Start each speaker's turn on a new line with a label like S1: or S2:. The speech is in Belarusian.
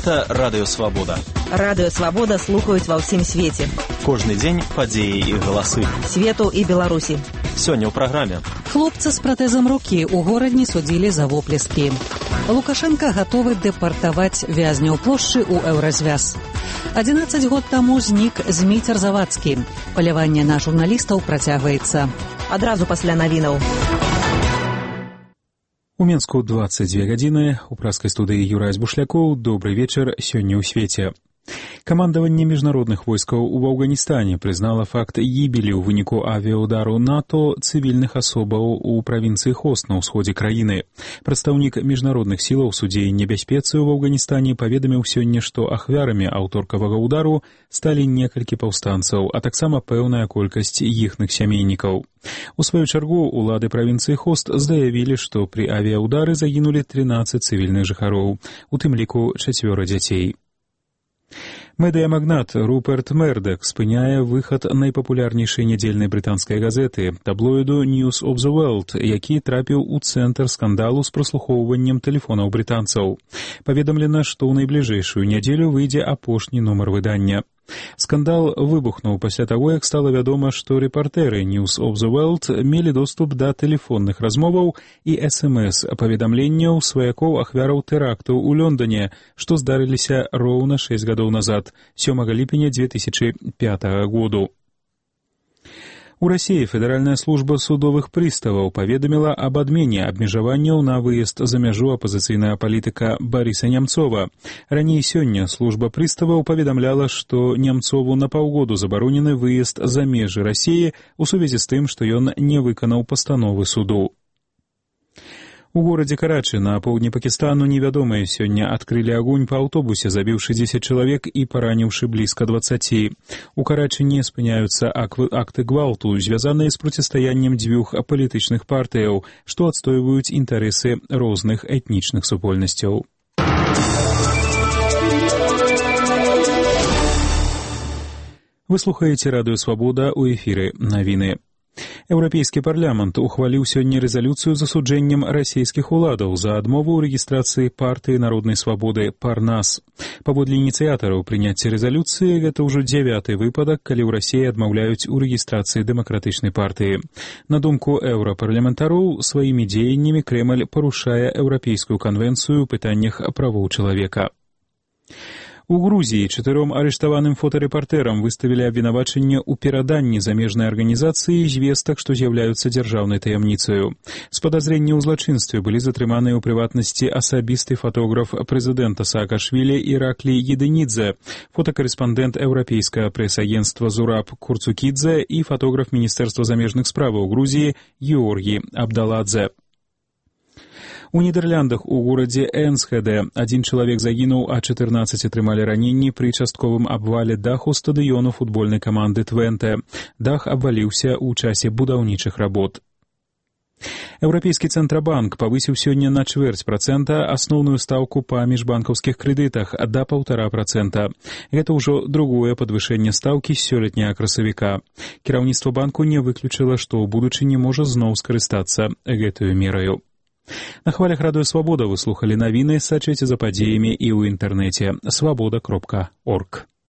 S1: Гэта Радыё Свабода.
S2: Радыё Свабода слухаюць ва ўсім свеце.
S1: Кожны дзень падзеі і галасы.
S2: Свету і Беларусі.
S1: Сёння ў праграме.
S3: Хлопца з пратэзам рукі ў горадні судзілі за воплескі. Лукашенко гатовы дэпартаваць вязняў плошчы ў Еўразвяз. 11 год таму знік Зміцер Завадскі. Паляванне на журналістаў працягваецца.
S2: Адразу пасля навінаў.
S4: У Менску 22 гадзіны. У праскай студыі Юрай Бушлякоў. Добры вечар сёння ў свеце. Камандаванне міжнародных войскаў у Афганістане прызнала факт гібелі ў выніку авіаудару НАТО цывільных асобаў у правінцыі Хост на ўсходзе краіны. Прадстаўнік міжнародных сілаў судзення бяспецы ў Афганістане паведаміў сёння, што ахвярамі аўторкавага ўдару сталі некалькі паўстанцаў, а таксама пэўная колькасць іхных сямейнікаў. У сваю чаргу улады правінцыі Хост заявілі, што пры авіаудары загінулі 13 цывільных жыхароў, у тым ліку 4 дзяцей. Медыямагнат Руперт Мердак спыняе выхад найпапулярнейшай нядзельнай брытанскай газеты, таблоіду News of the World, які трапіў у цэнтр скандалу з праслухоўваннем тэлефонаў брытанцаў. Паведамлена, што ў найбліжэйшую нядзелю выйдзе апошні нумар выдання. Скандал выбухнуў пасля таго, як стала вядома, што рэпартэры News of the World мелі доступ да тэлефонных размоваў і СМС-паведамленняў сваякоў ахвяраў тэракту ў Лондоне, што здарыліся роўна 6 гадоў назад, 7 ліпеня 2005 году. У Расіі Федэральная служба судовых прыставаў паведаміла аб адмене абмежаванняў на выезд за мяжу апазіцыйнага палітыка Барыса Нямцова. Раней сёння служба прыставаў паведамляла, што Нямцову на паўгоду забаронены выезд за межы Расіі у сувязі з тым, што ён не выканаў пастановы суду. У горадзе Карачы на поўдні Пакістану невядомыя сёння адкрылі агонь па аўтобусе, забіўшы 10 чалавек і параніўшы блізка 20. У Карачы не спыняюцца акты гвалту, звязаныя з процістаяннем дзвюх палітычных партыяў, што адстойваюць інтарэсы розных этнічных супольнасцяў. Вы слухаеце Радыё Свабода, у эфіры навіны. Еўрапейскі парламент ухваліў сёння рэзалюцыю з асуджэннем расійскіх уладаў за адмову ў рэгістрацыі партыі народнай свабоды «Парнас». Паводле ініцыятараў прыняцця рэзалюцыі гэта ўжо 9-й выпадак, калі ў Расіі адмаўляюць у рэгістрацыі дэмакратычнай партыі. На думку еўрапарламентароў, сваімі дзеяннямі Крэмль парушае Еўрапейскую канвенцыю ў пытаннях правоў чалавека. У Грузіі 4 арыштаваным фотарэпартэрам выставілі абвінавачанне ў пераданні замежнай арганізацыі звестак, што з'яўляюцца дзяржаўнай таямніцаю. З падазрення ў злачынстве былі затрыманыя ў прыватнасці асабісты фотограф прэзідэнта Саакашвілі Іраклі Едынідзе, фотакарэспандэнт еўрапейскага прэс-агенцтва Зураб Курцукідзе і фотограф Міністэрства замежных справаў Грузіі Георгі Абдаладзе. У Нідерландах у горадзе Энсхеде 1 чалавек загінуў, а 14 атрымалі раненні пры частковым абвале даху стадыёну футбольнай каманды Твенте. Дах абваліўся ў часе будаўнічых работ. Еўрапейскі цэнтрабанк павысіў сёння на 0,25% асноўную стаўку па міжбанкаўскіх крэдытах да 1,5%. Гэта ўжо другое падвышэнне стаўкі з сёлетняга красавіка. Кіраўніцтва банку не выключыла, што ў будучыні можа зноў скарыстацца гэтую мераю. На хвалях Радыё Свабода вы слухалі навіны, сачыце за падзеямі і ў інтэрнэце свабода.орг.